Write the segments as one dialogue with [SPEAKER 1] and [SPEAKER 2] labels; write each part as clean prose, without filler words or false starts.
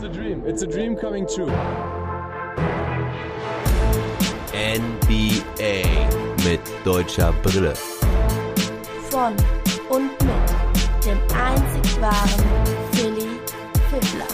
[SPEAKER 1] a dream. It's a dream coming true.
[SPEAKER 2] NBA mit deutscher Brille.
[SPEAKER 3] Von und mit dem einzig wahren Philly Fiddler.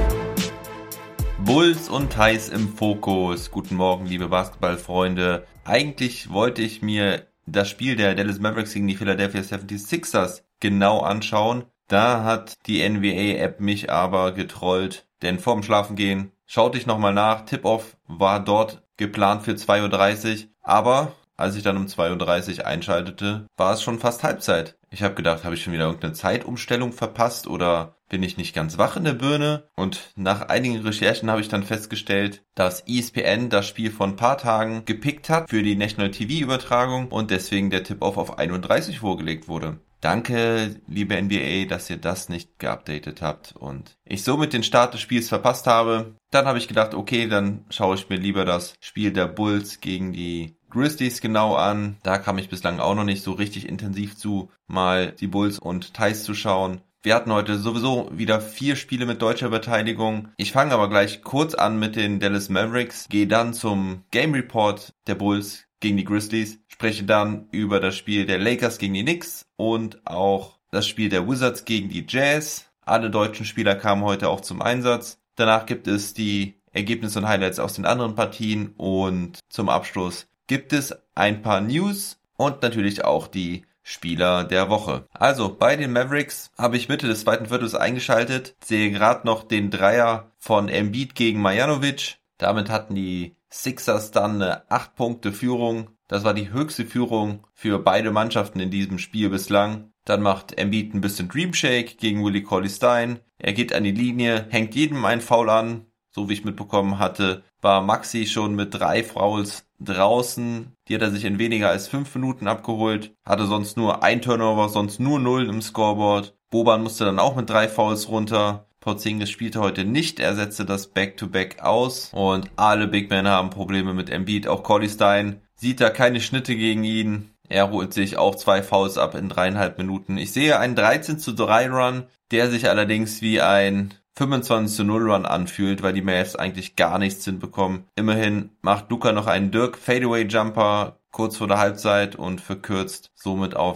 [SPEAKER 4] Bulls und Thais im Fokus. Guten Morgen, liebe Basketballfreunde. Eigentlich wollte ich mir das Spiel der Dallas Mavericks gegen die Philadelphia 76ers genau anschauen. Da hat die NBA-App mich aber getrollt, denn vorm Schlafengehen schaute ich nochmal nach. Tip-Off war dort geplant für 2:30 Uhr, aber als ich dann um 2:30 Uhr einschaltete, war es schon fast Halbzeit. Ich habe gedacht, habe ich schon wieder irgendeine Zeitumstellung verpasst oder bin ich nicht ganz wach in der Birne? Und nach einigen Recherchen habe ich dann festgestellt, dass ESPN das Spiel vor ein paar Tagen gepickt hat für die National TV-Übertragung und deswegen der Tip-Off auf 1:30 Uhr vorgelegt wurde. Danke, liebe NBA, dass ihr das nicht geupdatet habt und ich somit den Start des Spiels verpasst habe. Dann habe ich gedacht, okay, dann schaue ich mir lieber das Spiel der Bulls gegen die Grizzlies genau an. Da kam ich bislang auch noch nicht so richtig intensiv zu, mal die Bulls und Thais zu schauen. Wir hatten heute sowieso wieder 4 Spiele mit deutscher Beteiligung. Ich fange aber gleich kurz an mit den Dallas Mavericks, gehe dann zum Game Report der Bulls gegen die Grizzlies, spreche dann über das Spiel der Lakers gegen die Knicks und auch das Spiel der Wizards gegen die Jazz. Alle deutschen Spieler kamen heute auch zum Einsatz. Danach gibt es die Ergebnisse und Highlights aus den anderen Partien und zum Abschluss gibt es ein paar News und natürlich auch die Spieler der Woche. Also bei den Mavericks habe ich Mitte des zweiten Viertels eingeschaltet, sehe gerade noch den Dreier von Embiid gegen Marjanovic. Damit hatten die Sixers dann eine 8-Punkte-Führung. Das war die höchste Führung für beide Mannschaften in diesem Spiel bislang. Dann macht Embiid ein bisschen Dream Shake gegen Willie Cauley-Stein. Er geht an die Linie, hängt jedem einen Foul an. So wie ich mitbekommen hatte, war Maxi schon mit 3 Fouls draußen. Die hat er sich in weniger als 5 Minuten abgeholt. Hatte sonst nur ein Turnover, sonst nur 0 im Scoreboard. Boban musste dann auch mit 3 Fouls runter. Porzingis spielte heute nicht, er setzte das Back-to-Back aus und alle Big Men haben Probleme mit Embiid. Auch Cauley-Stein sieht da keine Schnitte gegen ihn. Er holt sich auch 2 Fouls ab in 3,5 Minuten. Ich sehe einen 13:3 Run, der sich allerdings wie ein 25:0 Run anfühlt, weil die Mavs eigentlich gar nichts hinbekommen. Immerhin macht Luka noch einen Dirk Fadeaway Jumper kurz vor der Halbzeit und verkürzt somit auf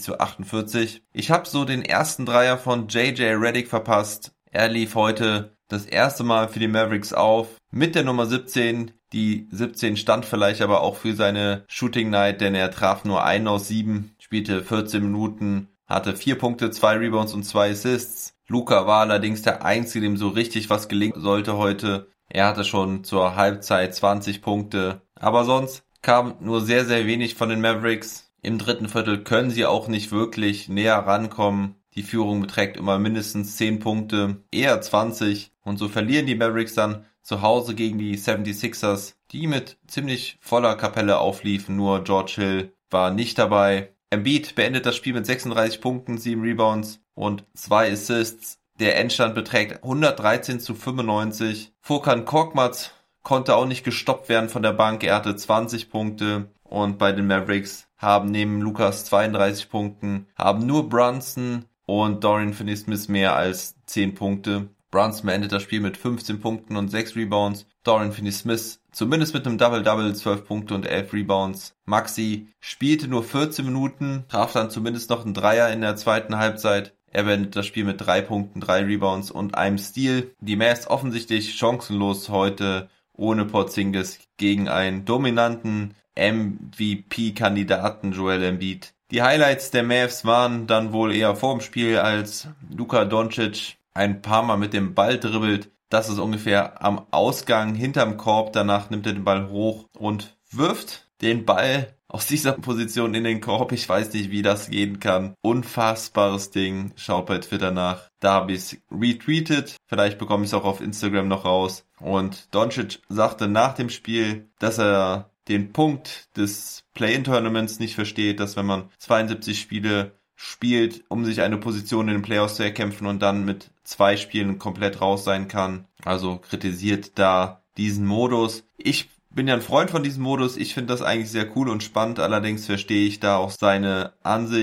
[SPEAKER 4] 60:48. Ich habe so den ersten Dreier von JJ Redick verpasst. Er lief heute das erste Mal für die Mavericks auf mit der Nummer 17. Die 17 stand vielleicht aber auch für seine Shooting Night, denn er traf nur 1 aus 7, spielte 14 Minuten, hatte 4 Punkte, 2 Rebounds und 2 Assists. Luka war allerdings der Einzige, dem so richtig was gelingen sollte heute. Er hatte schon zur Halbzeit 20 Punkte, aber sonst kam nur sehr, sehr wenig von den Mavericks. Im dritten Viertel können sie auch nicht wirklich näher rankommen. Die Führung beträgt immer mindestens 10 Punkte, eher 20. Und so verlieren die Mavericks dann zu Hause gegen die 76ers, die mit ziemlich voller Kapelle aufliefen. Nur George Hill war nicht dabei. Embiid beendet das Spiel mit 36 Punkten, 7 Rebounds und 2 Assists. Der Endstand beträgt 113:95. Furkan Korkmaz konnte auch nicht gestoppt werden von der Bank. Er hatte 20 Punkte. Und bei den Mavericks haben neben Lukas 32 Punkten, haben nur Brunson und Dorian Finney-Smith mehr als 10 Punkte. Brunson beendet das Spiel mit 15 Punkten und 6 Rebounds. Dorian Finney-Smith zumindest mit einem Double-Double, 12 Punkte und 11 Rebounds. Maxi spielte nur 14 Minuten, traf dann zumindest noch einen Dreier in der zweiten Halbzeit. Er beendet das Spiel mit 3 Punkten, 3 Rebounds und einem Steal. Die Mavs offensichtlich chancenlos heute ohne Porzingis gegen einen dominanten MVP-Kandidaten Joel Embiid. Die Highlights der Mavs waren dann wohl eher vor dem Spiel, als Luka Doncic ein paar Mal mit dem Ball dribbelt. Das ist ungefähr am Ausgang hinterm Korb. Danach nimmt er den Ball hoch und wirft den Ball aus dieser Position in den Korb. Ich weiß nicht, wie das gehen kann. Unfassbares Ding. Schaut bei Twitter nach. Da habe ich es retweetet. Vielleicht bekomme ich es auch auf Instagram noch raus. Und Doncic sagte nach dem Spiel, dass er den Punkt des Play-In-Tournaments nicht versteht, dass wenn man 72 Spiele spielt, um sich eine Position in den Playoffs zu erkämpfen und dann mit 2 Spielen komplett raus sein kann. Also kritisiert da diesen Modus. Ich bin ja ein Freund von diesem Modus. Ich finde das eigentlich sehr cool und spannend. Allerdings verstehe ich da auch seine Ansicht.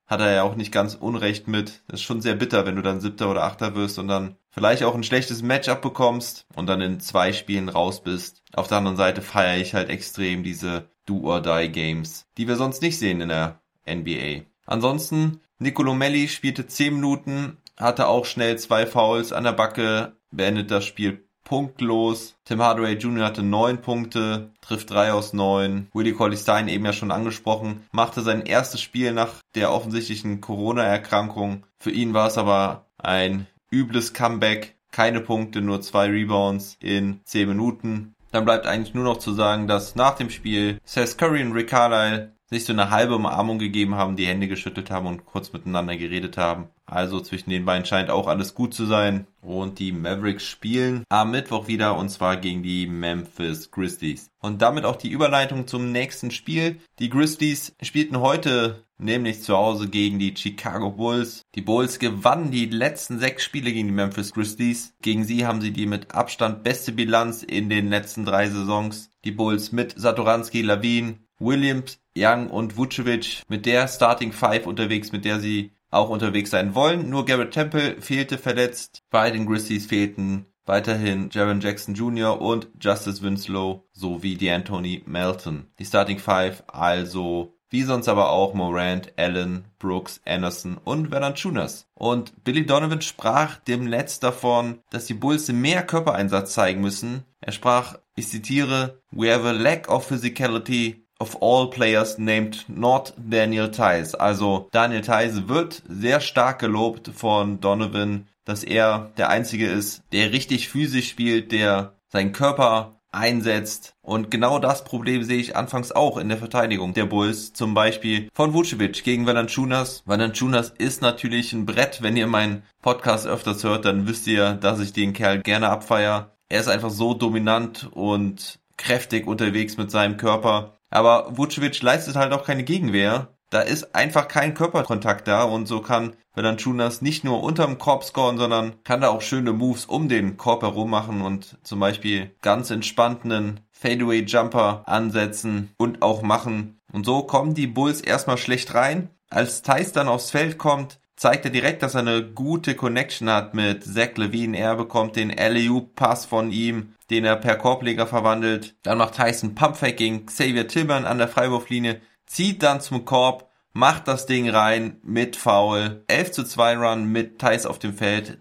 [SPEAKER 4] hat er ja auch nicht ganz unrecht mit. Das ist schon sehr bitter, wenn du dann 7. oder 8. wirst und dann vielleicht auch ein schlechtes Matchup bekommst und dann in 2 Spielen raus bist. Auf der anderen Seite feiere ich halt extrem diese Do-or-Die-Games, die wir sonst nicht sehen in der NBA. Ansonsten, Nicolo Melli spielte 10 Minuten, hatte auch schnell 2 Fouls an der Backe, beendet das Spiel punktlos. Tim Hardaway Jr. hatte 9 Punkte, trifft 3 aus 9. Willie Cauley-Stein, eben ja schon angesprochen, machte sein erstes Spiel nach der offensichtlichen Corona-Erkrankung. Für ihn war es aber ein übles Comeback. Keine Punkte, nur 2 Rebounds in 10 Minuten. Dann bleibt eigentlich nur noch zu sagen, dass nach dem Spiel Seth Curry und Rick Carlisle sich so eine halbe Umarmung gegeben haben, die Hände geschüttelt haben und kurz miteinander geredet haben. Also zwischen den beiden scheint auch alles gut zu sein. Und die Mavericks spielen am Mittwoch wieder, und zwar gegen die Memphis Grizzlies. Und damit auch die Überleitung zum nächsten Spiel. Die Grizzlies spielten heute nämlich zu Hause gegen die Chicago Bulls. Die Bulls gewannen die letzten 6 Spiele gegen die Memphis Grizzlies. Gegen sie haben sie die mit Abstand beste Bilanz in den letzten 3 Saisons. Die Bulls mit Satoransky, Lavin, Williams, Young und Vucevic mit der Starting Five unterwegs, mit der sie auch unterwegs sein wollen. Nur Garrett Temple fehlte verletzt. Bei den Grizzlies fehlten weiterhin Jaren Jackson Jr. und Justice Winslow sowie D'Anthony Melton. Die Starting Five also wie sonst aber auch Morant, Allen, Brooks, Anderson und Valanciunas. Und Billy Donovan sprach demnächst davon, dass die Bulls mehr Körpereinsatz zeigen müssen. Er sprach, ich zitiere, "We have a lack of physicality of all players named not Daniel Theis." Also Daniel Theis wird sehr stark gelobt von Donovan, dass er der Einzige ist, der richtig physisch spielt, der seinen Körper einsetzt. Und genau das Problem sehe ich anfangs auch in der Verteidigung der Bulls, zum Beispiel von Vucevic gegen Valanciunas. Valanciunas ist natürlich ein Brett. Wenn ihr meinen Podcast öfters hört, dann wisst ihr, dass ich den Kerl gerne abfeiere. Er ist einfach so dominant und kräftig unterwegs mit seinem Körper. Aber Vucevic leistet halt auch keine Gegenwehr. Da ist einfach kein Körperkontakt da und so kann Valanciunas nicht nur unterm Korb scoren, sondern kann da auch schöne Moves um den Korb herum machen und zum Beispiel ganz entspannten Fadeaway-Jumper ansetzen und auch machen. Und so kommen die Bulls erstmal schlecht rein. Als Theis dann aufs Feld kommt, zeigt er direkt, dass er eine gute Connection hat mit Zach LaVine. Er bekommt den Alley-Oop-Pass von ihm, den er per Korbleger verwandelt. Dann macht Theis einen Pumpfake gegen Xavier Tillman an der Freiwurflinie, zieht dann zum Korb, macht das Ding rein mit Foul. 11:2 Run mit Theis auf dem Feld,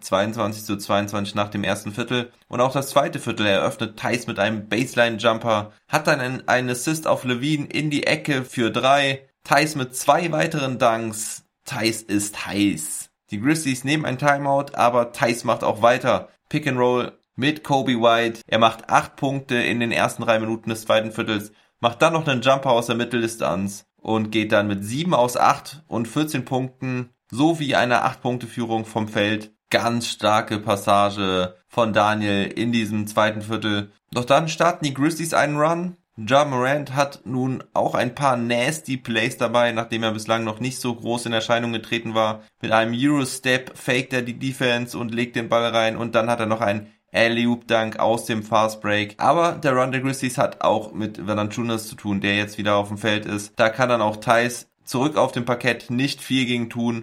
[SPEAKER 4] 22:22 nach dem ersten Viertel. Und auch das zweite Viertel eröffnet Theis mit einem Baseline-Jumper, hat dann einen Assist auf LaVine in die Ecke für 3. Theis mit 2 weiteren Dunks. Theis ist heiß. Die Grizzlies nehmen ein Timeout, aber Theis macht auch weiter. Pick and Roll mit Kobe White. Er macht 8 Punkte in den ersten 3 Minuten des zweiten Viertels, macht dann noch einen Jumper aus der Mitteldistanz und geht dann mit 7 aus 8 und 14 Punkten sowie einer 8-Punkte-Führung vom Feld. Ganz starke Passage von Daniel in diesem zweiten Viertel. Doch dann starten die Grizzlies einen Run. Ja Morant hat nun auch ein paar nasty Plays dabei, nachdem er bislang noch nicht so groß in Erscheinung getreten war. Mit einem Eurostep faked er die Defense und legt den Ball rein und dann hat er noch einen Alley-Oop-Dunk aus dem Fast Break. Aber der Run der Grizzlies hat auch mit Valanciunas zu tun, der jetzt wieder auf dem Feld ist. Da kann dann auch Theis zurück auf dem Parkett nicht viel gegen tun.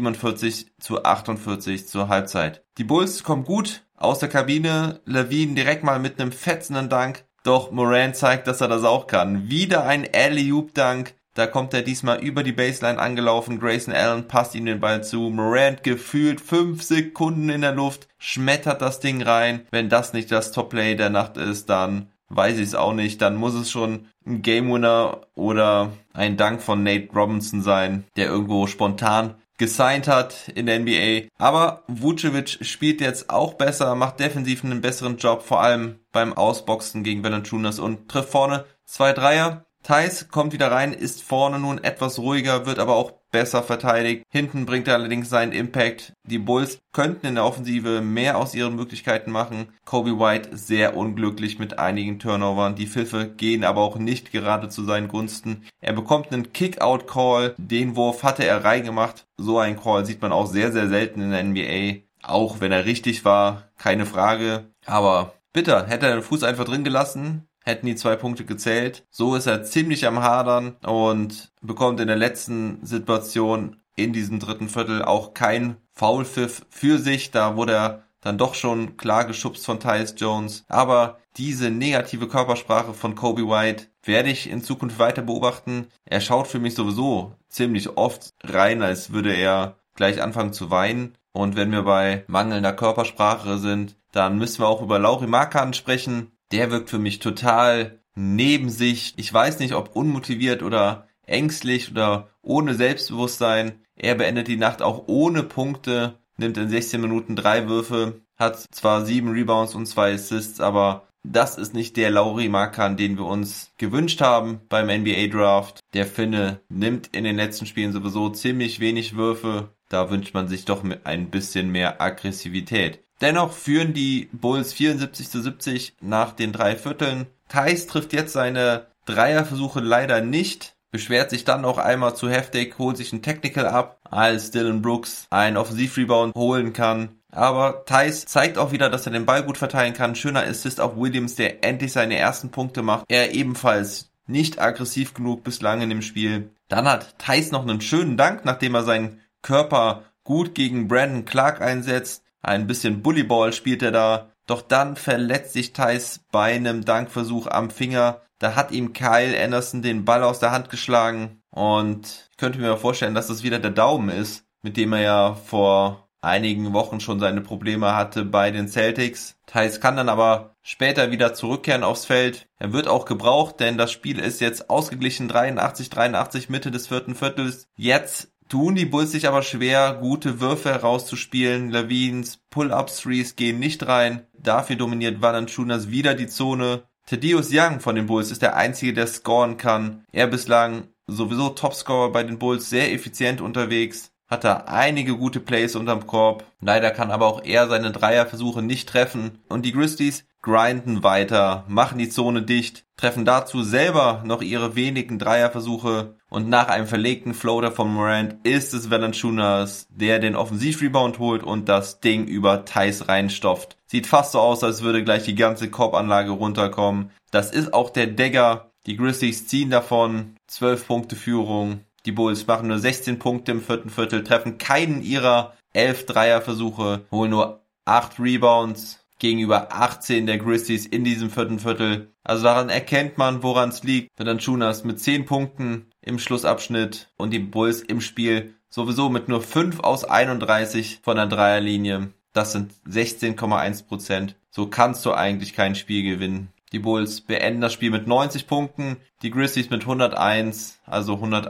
[SPEAKER 4] 47:48 zur Halbzeit. Die Bulls kommen gut aus der Kabine. LaVine direkt mal mit einem fetzenden Dunk. Doch Morant zeigt, dass er das auch kann. Wieder ein Alley-Oop-Dunk. Da kommt er diesmal über die Baseline angelaufen. Grayson Allen passt ihm den Ball zu. Morant gefühlt 5 Sekunden in der Luft, schmettert das Ding rein. Wenn das nicht das Top-Play der Nacht ist, dann weiß ich es auch nicht. Dann muss es schon ein Game-Winner oder ein Dunk von Nate Robinson sein, der irgendwo spontan gesigned hat in der NBA. Aber Vucevic spielt jetzt auch besser, macht defensiv einen besseren Job, vor allem beim Ausboxen gegen Valanciunas und trifft vorne 2 Dreier. Theis kommt wieder rein, ist vorne nun etwas ruhiger, wird aber auch besser verteidigt. Hinten bringt er allerdings seinen Impact. Die Bulls könnten in der Offensive mehr aus ihren Möglichkeiten machen. Kobe White sehr unglücklich mit einigen Turnovern. Die Pfiffe gehen aber auch nicht gerade zu seinen Gunsten. Er bekommt einen Kick-Out-Call. Den Wurf hatte er reingemacht. So einen Call sieht man auch sehr, sehr selten in der NBA. Auch wenn er richtig war, keine Frage. Aber bitter, hätte er den Fuß einfach drin gelassen, hätten die 2 Punkte gezählt. So ist er ziemlich am Hadern und bekommt in der letzten Situation in diesem dritten Viertel, auch kein Foulpfiff für sich, da wurde er dann doch schon klar geschubst von Tyus Jones. Aber diese negative Körpersprache von Coby White werde ich in Zukunft weiter beobachten. Er schaut für mich sowieso ziemlich oft rein, als würde er gleich anfangen zu weinen. Und wenn wir bei mangelnder Körpersprache sind, dann müssen wir auch über Lauri Markkanen sprechen. Der wirkt für mich total neben sich. Ich weiß nicht, ob unmotiviert oder ängstlich oder ohne Selbstbewusstsein. Er beendet die Nacht auch ohne Punkte, nimmt in 16 Minuten 3 Würfe, hat zwar 7 Rebounds und 2 Assists, aber das ist nicht der Lauri Markkanen, den wir uns gewünscht haben beim NBA-Draft. Der Finne nimmt in den letzten Spielen sowieso ziemlich wenig Würfe. Da wünscht man sich doch mit ein bisschen mehr Aggressivität. Dennoch führen die Bulls 74-70 nach den 3 Vierteln. Theis trifft jetzt seine Dreierversuche leider nicht, beschwert sich dann auch einmal zu heftig, holt sich ein Technical ab, als Dillon Brooks einen Offensivrebound holen kann. Aber Theis zeigt auch wieder, dass er den Ball gut verteilen kann. Schöner Assist auf Williams, der endlich seine ersten Punkte macht. Er ebenfalls nicht aggressiv genug bislang in dem Spiel. Dann hat Theis noch einen schönen Dank, nachdem er seinen Körper gut gegen Brandon Clark einsetzt. Ein bisschen Bullyball spielt er da. Doch dann verletzt sich Theis bei einem Dankversuch am Finger. Da hat ihm Kyle Anderson den Ball aus der Hand geschlagen. Und ich könnte mir vorstellen, dass das wieder der Daumen ist, mit dem er ja vor einigen Wochen schon seine Probleme hatte bei den Celtics. Theis kann dann aber später wieder zurückkehren aufs Feld. Er wird auch gebraucht, denn das Spiel ist jetzt ausgeglichen 83-83 Mitte des vierten Viertels. Jetzt tun die Bulls sich aber schwer, gute Würfe herauszuspielen. Levines Pull-Up-Threes gehen nicht rein. Dafür dominiert Valanciunas wieder die Zone. Thaddeus Young von den Bulls ist der Einzige, der scoren kann. Er bislang sowieso Topscorer bei den Bulls, sehr effizient unterwegs. Hat da einige gute Plays unterm Korb. Leider kann aber auch er seine Dreierversuche nicht treffen. Und die Grizzlies grinden weiter, machen die Zone dicht, treffen dazu selber noch ihre wenigen Dreierversuche. Und nach einem verlegten Floater von Morant ist es Valanciunas, der den Offensivrebound holt und das Ding über Theis reinstopft. Sieht fast so aus, als würde gleich die ganze Korbanlage runterkommen. Das ist auch der Dagger. Die Grizzlies ziehen davon. 12 Punkte Führung. Die Bulls machen nur 16 Punkte im vierten Viertel, treffen keinen ihrer 11 Dreierversuche, holen nur 8 Rebounds gegenüber 18 der Grizzlies in diesem vierten Viertel. Also daran erkennt man, woran es liegt. Valanciunas mit 10 Punkten im Schlussabschnitt und die Bulls im Spiel sowieso mit nur 5 aus 31 von der Dreierlinie. Das sind 16,1%. So kannst du eigentlich kein Spiel gewinnen. Die Bulls beenden das Spiel mit 90 Punkten, die Grizzlies mit 101, also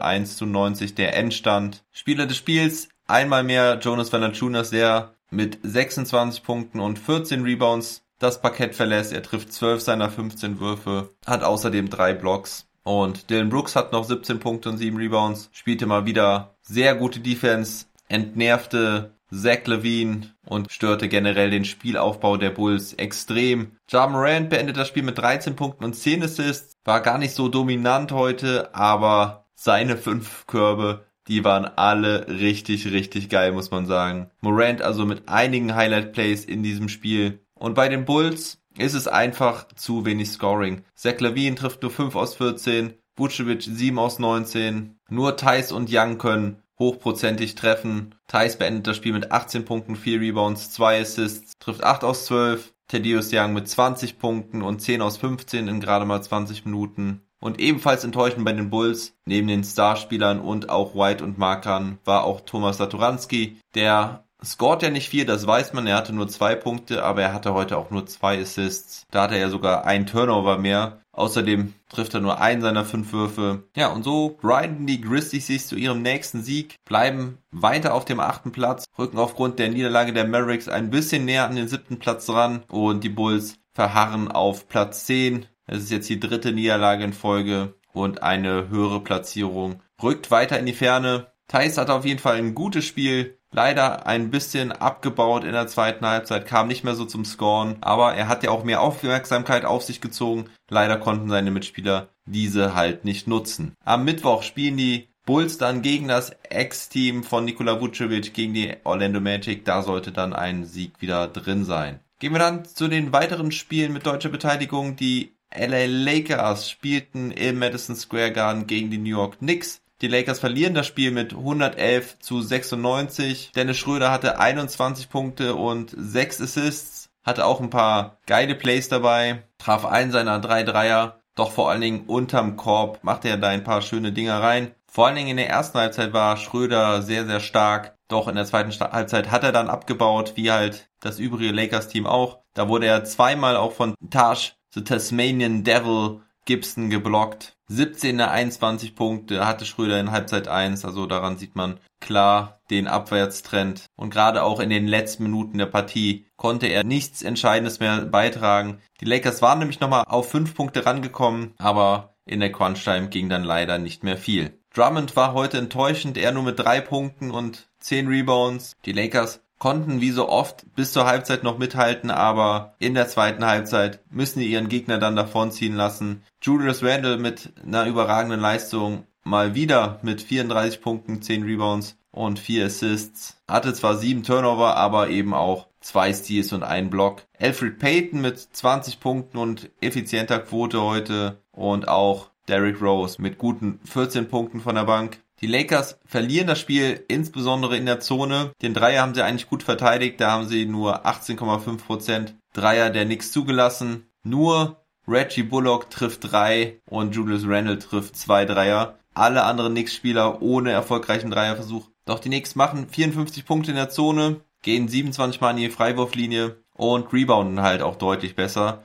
[SPEAKER 4] 101-90 der Endstand. Spieler des Spiels, einmal mehr Jonas Valanciunas, der mit 26 Punkten und 14 Rebounds das Parkett verlässt. Er trifft 12 seiner 15 Würfe, hat außerdem 3 Blocks. Und Dillon Brooks hat noch 17 Punkte und 7 Rebounds, spielte mal wieder sehr gute Defense, entnervte Zach LaVine und störte generell den Spielaufbau der Bulls extrem. Ja Morant beendet das Spiel mit 13 Punkten und 10 Assists. War gar nicht so dominant heute, aber seine 5 Körbe, die waren alle richtig, richtig geil, muss man sagen. Morant also mit einigen Highlight-Plays in diesem Spiel. Und bei den Bulls ist es einfach zu wenig Scoring. Zach LaVine trifft nur 5 aus 14, Vucevic 7 aus 19. Nur Theis und Young können hochprozentig treffen. Theis beendet das Spiel mit 18 Punkten, 4 Rebounds, 2 Assists, trifft 8 aus 12. Thaddeus Young mit 20 Punkten und 10 aus 15 in gerade mal 20 Minuten. Und ebenfalls enttäuschend bei den Bulls, neben den Starspielern und auch White und Markkanen, war auch Tomas Satoranski. Der scoret ja nicht viel, das weiß man, er hatte nur 2 Punkte, aber er hatte heute auch nur 2 Assists. Da hatte er sogar einen Turnover mehr. Außerdem trifft er nur einen seiner 5 Würfe. Ja, und so grinden die Grizzlies sich zu ihrem nächsten Sieg, bleiben weiter auf dem 8. Platz, rücken aufgrund der Niederlage der Mavericks ein bisschen näher an den 7. Platz ran und die Bulls verharren auf Platz 10. Es ist jetzt die 3. Niederlage in Folge und eine höhere Platzierung rückt weiter in die Ferne. Theis hatte auf jeden Fall ein gutes Spiel. Leider ein bisschen abgebaut in der zweiten Halbzeit, kam nicht mehr so zum Scoren, aber er hat ja auch mehr Aufmerksamkeit auf sich gezogen. Leider konnten seine Mitspieler diese halt nicht nutzen. Am Mittwoch spielen die Bulls dann gegen das Ex-Team von Nikola Vucevic, gegen die Orlando Magic. Da sollte dann ein Sieg wieder drin sein. Gehen wir dann zu den weiteren Spielen mit deutscher Beteiligung. Die LA Lakers spielten im Madison Square Garden gegen die New York Knicks. Die Lakers verlieren das Spiel mit 111-96. Dennis Schröder hatte 21 Punkte und 6 Assists. Hatte auch ein paar geile Plays dabei. Traf einen seiner 3 Dreier. Doch vor allen Dingen unterm Korb machte er da ein paar schöne Dinger rein. Vor allen Dingen in der ersten Halbzeit war Schröder sehr, sehr stark. Doch in der zweiten Halbzeit hat er dann abgebaut, wie halt das übrige Lakers-Team auch. Da wurde er zweimal auch von Taj, the Tasmanian Devil, Gibson geblockt. 17 der 21 Punkte hatte Schröder in Halbzeit 1. Also daran sieht man klar den Abwärtstrend. Und gerade auch in den letzten Minuten der Partie konnte er nichts Entscheidendes mehr beitragen. Die Lakers waren nämlich nochmal auf 5 Punkte rangekommen, aber in der Crunch-Time ging dann leider nicht mehr viel. Drummond war heute enttäuschend, er nur mit 3 Punkten und 10 Rebounds. Die Lakers konnten wie so oft bis zur Halbzeit noch mithalten, aber in der zweiten Halbzeit müssen die ihren Gegner dann davonziehen lassen. Julius Randle mit einer überragenden Leistung mal wieder mit 34 Punkten, 10 Rebounds und 4 Assists. Hatte zwar 7 Turnover, aber eben auch 2 Steals und 1 Block. Elfrid Payton mit 20 Punkten und effizienter Quote heute und auch Derrick Rose mit guten 14 Punkten von der Bank. Die Lakers verlieren das Spiel insbesondere in der Zone. Den Dreier haben sie eigentlich gut verteidigt, da haben sie nur 18,5% Dreier der Knicks zugelassen. Nur Reggie Bullock trifft 3 und Julius Randle trifft 2 Dreier. Alle anderen Knicks-Spieler ohne erfolgreichen Dreierversuch. Doch die Knicks machen 54 Punkte in der Zone, gehen 27 Mal in die Freiwurflinie und rebounden halt auch deutlich besser.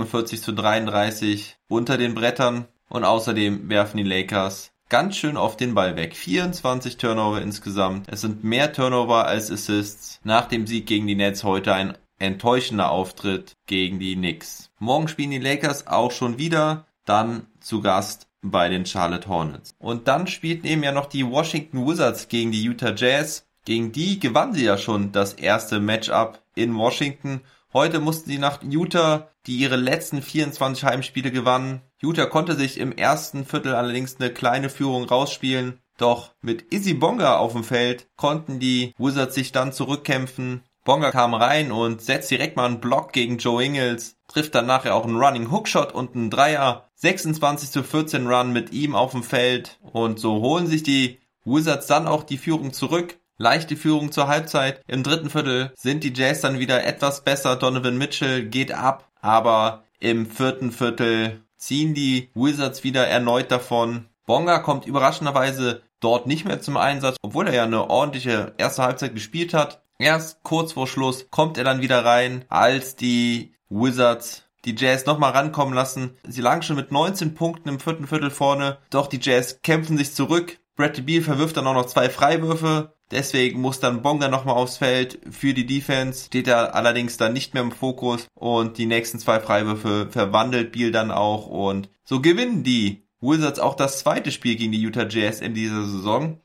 [SPEAKER 4] 47-33 unter den Brettern und außerdem werfen die Lakers ganz schön auf den Ball weg. 24 Turnover insgesamt. Es sind mehr Turnover als Assists. Nach dem Sieg gegen die Nets heute ein enttäuschender Auftritt gegen die Knicks. Morgen spielen die Lakers auch schon wieder, dann zu Gast bei den Charlotte Hornets. Und dann spielten eben ja noch die Washington Wizards gegen die Utah Jazz. Gegen die gewannen sie ja schon das erste Matchup in Washington. Heute mussten sie nach Utah, die ihre letzten 24 Heimspiele gewannen. Utah konnte sich im ersten Viertel allerdings eine kleine Führung rausspielen. Doch mit Izzy Bonga auf dem Feld konnten die Wizards sich dann zurückkämpfen. Bonga kam rein und setzt direkt mal einen Block gegen Joe Ingles. Trifft dann nachher auch einen Running Hookshot und einen Dreier. 26-14 Run mit ihm auf dem Feld. Und so holen sich die Wizards dann auch die Führung zurück. Leichte Führung zur Halbzeit. Im dritten Viertel sind die Jazz dann wieder etwas besser. Donovan Mitchell geht ab. Aber im vierten Viertel ziehen die Wizards wieder erneut davon. Bonga kommt überraschenderweise dort nicht mehr zum Einsatz, obwohl er ja eine ordentliche erste Halbzeit gespielt hat. Erst kurz vor Schluss kommt er dann wieder rein, als die Wizards die Jazz nochmal rankommen lassen. Sie lagen schon mit 19 Punkten im vierten Viertel vorne, doch die Jazz kämpfen sich zurück. Bradley Beal verwirft dann auch noch 2 Freiwürfe. Deswegen muss dann Bonga nochmal aufs Feld für die Defense. Steht er allerdings dann nicht mehr im Fokus. Und die nächsten 2 Freiwürfe verwandelt Beal dann auch. Und so gewinnen die Wizards auch das zweite Spiel gegen die Utah Jazz in dieser Saison.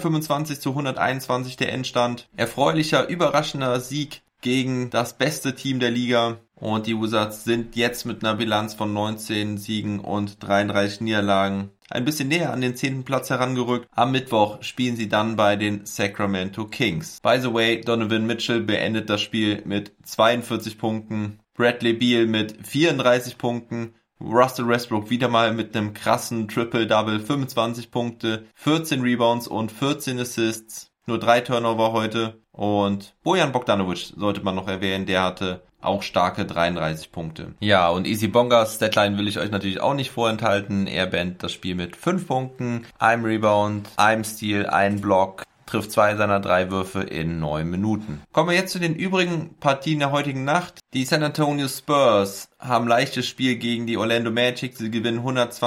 [SPEAKER 4] 125-121 der Endstand. Erfreulicher, überraschender Sieg gegen das beste Team der Liga. Und die Wizards sind jetzt mit einer Bilanz von 19 Siegen und 33 Niederlagen ein bisschen näher an den 10. Platz herangerückt. Am Mittwoch spielen sie dann bei den Sacramento Kings. By the way, Donovan Mitchell beendet das Spiel mit 42 Punkten. Bradley Beal mit 34 Punkten. Russell Westbrook wieder mal mit einem krassen Triple-Double. 25 Punkte, 14 Rebounds und 14 Assists. Nur 3 Turnover heute. Und Bojan Bogdanovic sollte man noch erwähnen, der hatte auch starke 33 Punkte. Ja, und Izzy Bongas Deadline will ich euch natürlich auch nicht vorenthalten. Er beendet das Spiel mit 5 Punkten, einem Rebound, einem Steal, einem Block, trifft 2 seiner 3 Würfe in 9 Minuten. Kommen wir jetzt zu den übrigen Partien der heutigen Nacht. Die San Antonio Spurs haben leichtes Spiel gegen die Orlando Magic. Sie gewinnen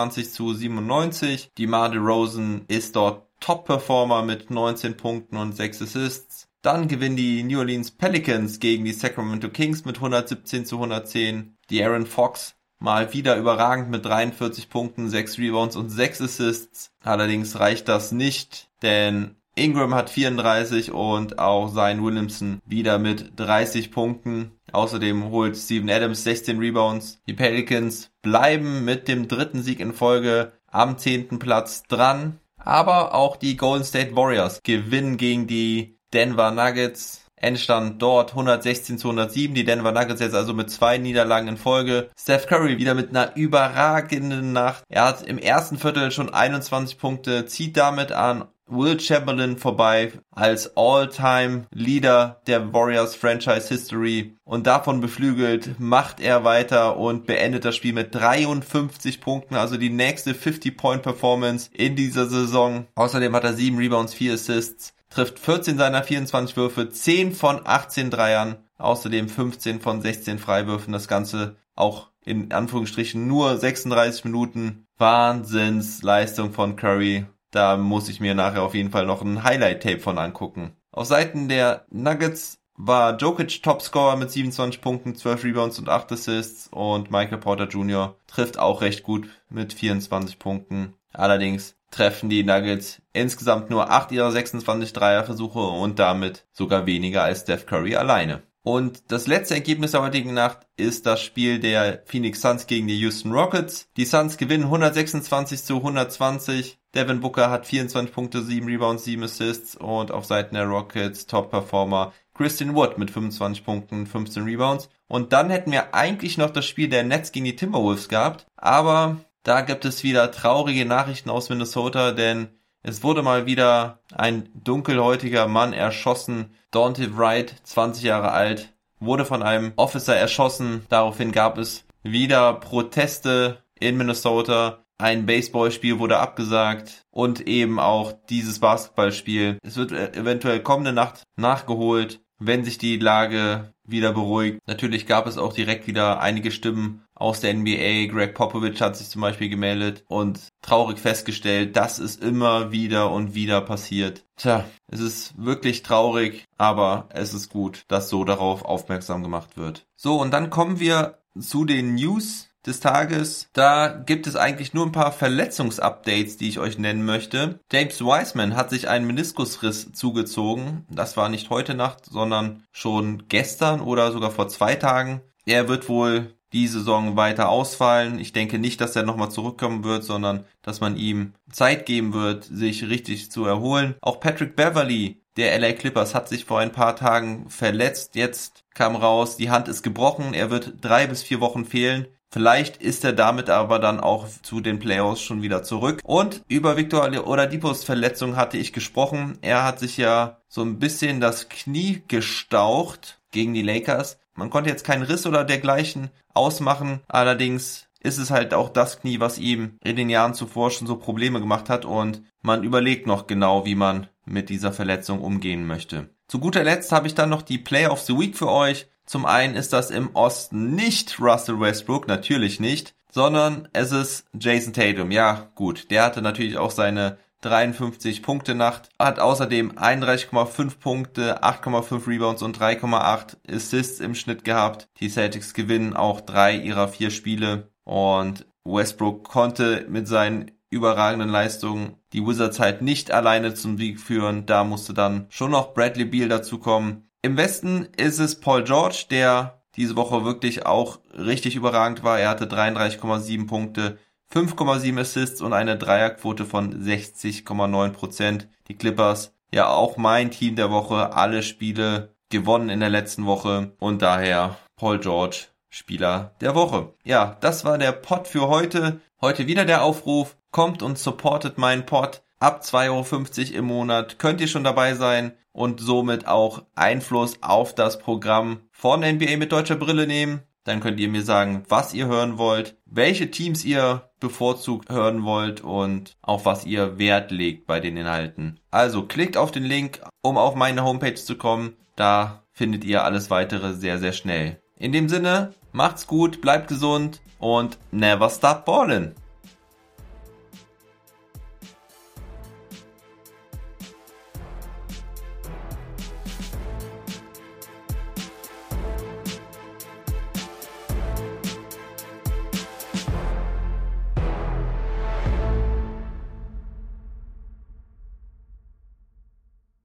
[SPEAKER 4] 120-97. DeMar DeRozan ist dort Top-Performer mit 19 Punkten und 6 Assists. Dann gewinnen die New Orleans Pelicans gegen die Sacramento Kings mit 117-110. Die Aaron Fox mal wieder überragend mit 43 Punkten, 6 Rebounds und 6 Assists. Allerdings reicht das nicht, denn Ingram hat 34 und auch Zion Williamson wieder mit 30 Punkten. Außerdem holt Steven Adams 16 Rebounds. Die Pelicans bleiben mit dem 3. Sieg in Folge am 10. Platz dran. Aber auch die Golden State Warriors gewinnen gegen die Denver Nuggets. Endstand dort 116-107. Die Denver Nuggets jetzt also mit 2 Niederlagen in Folge. Steph Curry wieder mit einer überragenden Nacht. Er hat im ersten Viertel schon 21 Punkte, zieht damit an Will Chamberlain vorbei als All-Time-Leader der Warriors Franchise History, und davon beflügelt macht er weiter und beendet das Spiel mit 53 Punkten, also die nächste 50-Point-Performance in dieser Saison. Außerdem hat er 7 Rebounds, 4 Assists, trifft 14 seiner 24 Würfe, 10 von 18 Dreiern, außerdem 15 von 16 Freiwürfen, das Ganze auch in Anführungsstrichen nur 36 Minuten. Wahnsinnsleistung von Curry. Da muss ich mir nachher auf jeden Fall noch ein Highlight-Tape von angucken. Auf Seiten der Nuggets war Jokic Topscorer mit 27 Punkten, 12 Rebounds und 8 Assists, und Michael Porter Jr. trifft auch recht gut mit 24 Punkten. Allerdings treffen die Nuggets insgesamt nur 8 ihrer 26 Dreierversuche und damit sogar weniger als Steph Curry alleine. Und das letzte Ergebnis der heutigen Nacht ist das Spiel der Phoenix Suns gegen die Houston Rockets. Die Suns gewinnen 126-120. Devin Booker hat 24 Punkte, 7 Rebounds, 7 Assists, und auf Seiten der Rockets Top-Performer Christian Wood mit 25 Punkten, 15 Rebounds. Und dann hätten wir eigentlich noch das Spiel der Nets gegen die Timberwolves gehabt, aber da gibt es wieder traurige Nachrichten aus Minnesota, denn es wurde mal wieder ein dunkelhäutiger Mann erschossen. Daunte Wright, 20 Jahre alt, wurde von einem Officer erschossen. Daraufhin gab es wieder Proteste in Minnesota. Ein Baseballspiel wurde abgesagt und eben auch dieses Basketballspiel. Es wird eventuell kommende Nacht nachgeholt, wenn sich die Lage wieder beruhigt. Natürlich gab es auch direkt wieder einige Stimmen aus der NBA. Greg Popovich hat sich zum Beispiel gemeldet und traurig festgestellt, dass es immer wieder und wieder passiert. Tja, es ist wirklich traurig, aber es ist gut, dass so darauf aufmerksam gemacht wird. So, und dann kommen wir zu den News des Tages. Da gibt es eigentlich nur ein paar Verletzungsupdates, die ich euch nennen möchte. James Wiseman hat sich einen Meniskusriss zugezogen. Das war nicht heute Nacht, sondern schon gestern oder sogar vor 2 Tagen. Er wird wohl die Saison weiter ausfallen. Ich denke nicht, dass er nochmal zurückkommen wird, sondern dass man ihm Zeit geben wird, sich richtig zu erholen. Auch Patrick Beverley, der LA Clippers, hat sich vor ein paar Tagen verletzt. Jetzt kam raus, die Hand ist gebrochen. Er wird 3 bis 4 Wochen fehlen. Vielleicht ist er damit aber dann auch zu den Playoffs schon wieder zurück. Und über Victor Oladipos Verletzung hatte ich gesprochen. Er hat sich ja so ein bisschen das Knie gestaucht gegen die Lakers. Man konnte jetzt keinen Riss oder dergleichen ausmachen. Allerdings ist es halt auch das Knie, was ihm in den Jahren zuvor schon so Probleme gemacht hat. Und man überlegt noch genau, wie man mit dieser Verletzung umgehen möchte. Zu guter Letzt habe ich dann noch die Player of the Week für euch. Zum einen ist das im Osten nicht Russell Westbrook, natürlich nicht, sondern es ist Jason Tatum. Ja, gut, der hatte natürlich auch seine 53-Punkte-Nacht, hat außerdem 31,5 Punkte, 8,5 Rebounds und 3,8 Assists im Schnitt gehabt. Die Celtics gewinnen auch 3 ihrer 4 Spiele und Westbrook konnte mit seinen überragenden Leistungen die Wizards halt nicht alleine zum Sieg führen. Da musste dann schon noch Bradley Beal dazukommen. Im Westen ist es Paul George, der diese Woche wirklich auch richtig überragend war. Er hatte 33,7 Punkte, 5,7 Assists und eine Dreierquote von 60,9%. Die Clippers, ja auch mein Team der Woche, alle Spiele gewonnen in der letzten Woche und daher Paul George, Spieler der Woche. Ja, das war der Pod für heute. Heute wieder der Aufruf, kommt und supportet meinen Pod. Ab 2,50 € im Monat könnt ihr schon dabei sein und somit auch Einfluss auf das Programm von NBA mit deutscher Brille nehmen. Dann könnt ihr mir sagen, was ihr hören wollt, welche Teams ihr bevorzugt hören wollt und auf was ihr Wert legt bei den Inhalten. Also klickt auf den Link, um auf meine Homepage zu kommen. Da findet ihr alles weitere sehr, sehr schnell. In dem Sinne, macht's gut, bleibt gesund und never stop ballin'.